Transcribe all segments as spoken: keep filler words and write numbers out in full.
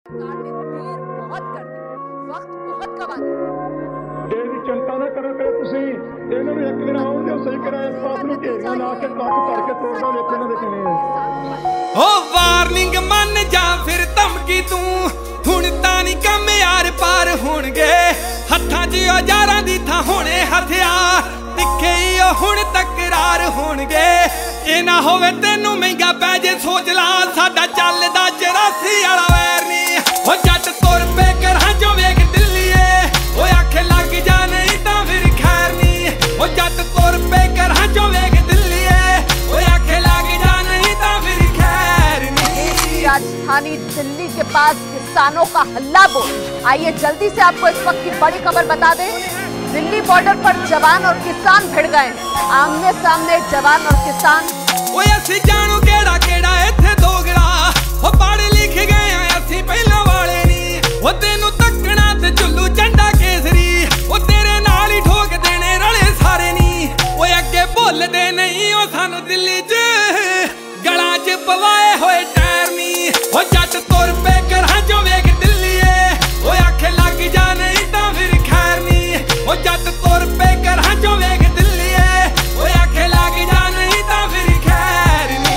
सरकार ने देर बहुत कर दी, वक्त बहुत गवा दिया। देर की चिंता ना करो कि ਤੁਸੀਂ ਇਹਨਾਂ ਨੂੰ ਇੱਕ ਦਿਨ ਆਉਣ ਦਿਓ ਸਹੀ ਕਰਾਇਆ ਇਸ ਪਾਸ ਨੂੰ ਘੇਰੀਆਂ ਲਾ ਕੇ ਟਰੱਕ ਭਰ ਕੇ ਤੋੜਦਾ ਵੇਖੋ ਇਹਨਾਂ ਦੇ ਕਿਵੇਂ ਆ। ਓ ਵਾਰਨਿੰਗ ਮੰਨ ਜਾ ਫਿਰ ਧਮਕੀ ਤੂੰ ਹੁਣ ਤਾਂ ਨਹੀਂ ਕੰਮ ਯਾਰ ਪਾਰ ਹੋਣਗੇ ਹੱਥਾਂ 'ਚ ਔਜ਼ਾਰਾਂ ਦੀ ਥਾਂ ਹੋਣੇ ਹਥਿਆਰ ਤਿੱਖੇ ਹੀ ਉਹ ਹੁਣ ਤਕਰਾਰ ਹੋਣਗੇ ਇਹ ਨਾ ਹੋਵੇ ਤੈਨੂੰ ਮਹਿੰਗਾ ਪੈ ਜੇ ਸੋਚ ਲਾ ਸਾਡਾ ਚੱਲਦਾ ਚੁਰਾਸੀ ਵਾਲਾ ਵੈਰ ਨਹੀਂ ਉਹ ਜੱਟ ਤੁਰ ਪੇ ਕਰਾਂ ਜੋ ਵੇਖ ਦਿੱਲੀਏ ਓਏ ਆਖੇ ਲੱਗ ਜਾ ਨਹੀਂ ਤਾਂ ਫਿਰ ਖੈਰ ਨਹੀਂ ਉਹ ਜੱਟ ਤੁਰ ਪੇ ਕਰਾਂ ਜੋ ਵੇਖ ਦਿੱਲੀਏ ਓਏ ਆਖੇ ਲੱਗ जा नहीं तो फिर खैर नहीं। राजधानी दिल्ली के पास किसानों का हल्ला बोल। आइए जल्दी से आपको इस वक्त की बड़ी खबर बता दें। दिल्ली बॉर्डर पर जवान और किसान भिड़ गए, आमने सामने जवान और किसान। ओए असी जानू केड़ा केड़ा इत्थे दोगला ओ पढ़ लिख गए आ असी पहला वाले नी ओ तेनू तकना ते झुल्लू झंडा केसरी ओ तेरे नाल ही ठोक देने रले सारे नी ओए अगे भुलदे नहीं ओ सानू दिल्ली च गला च पवाए होए टैर नी ओ जट तुर पे करा जो वेख दिल्लीए ओ आखे लग जा नहीं तां फिर खैर नी ओ जट तुर पे करा जो वेख दिल्लीए ओ आखे लग जा नहीं तां फिर खैर नी।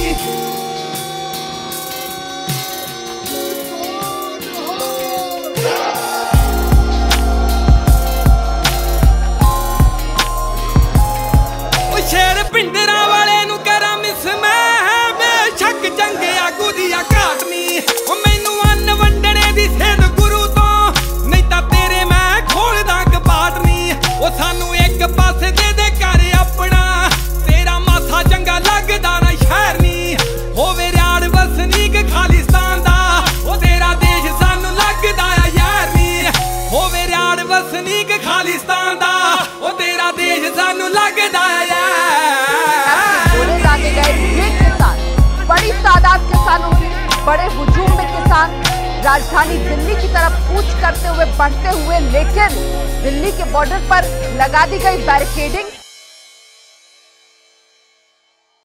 ओ शेर पिंडरा वाले नु करा मिस मैं बेशक जंग आगू दी घाट नी ओ मैनू अन्न वंडने दी सेध गुरु तो नहीं तां तेरे मैं खोलदा कपाट नी ओ सानू एक पासे दे दे कर अपना तेरा माथा चंगा लगदा ना शहर नी होवे रियाड़ वसनीक खालिस्तान दा ओ तेरा देश सानू लगदा आ यार नी होवे रियाड़ वसनीक खालिस्तान दा ओ तेरा देश सानू लगदा आ बड़ी तादाद किसानों की बड़े हुजूम में किसान राजधानी दिल्ली की तरफ कूच करते हुए बढ़ते हुए, लेकिन दिल्ली के बॉर्डर पर लगा दी गई बैरिकेडिंग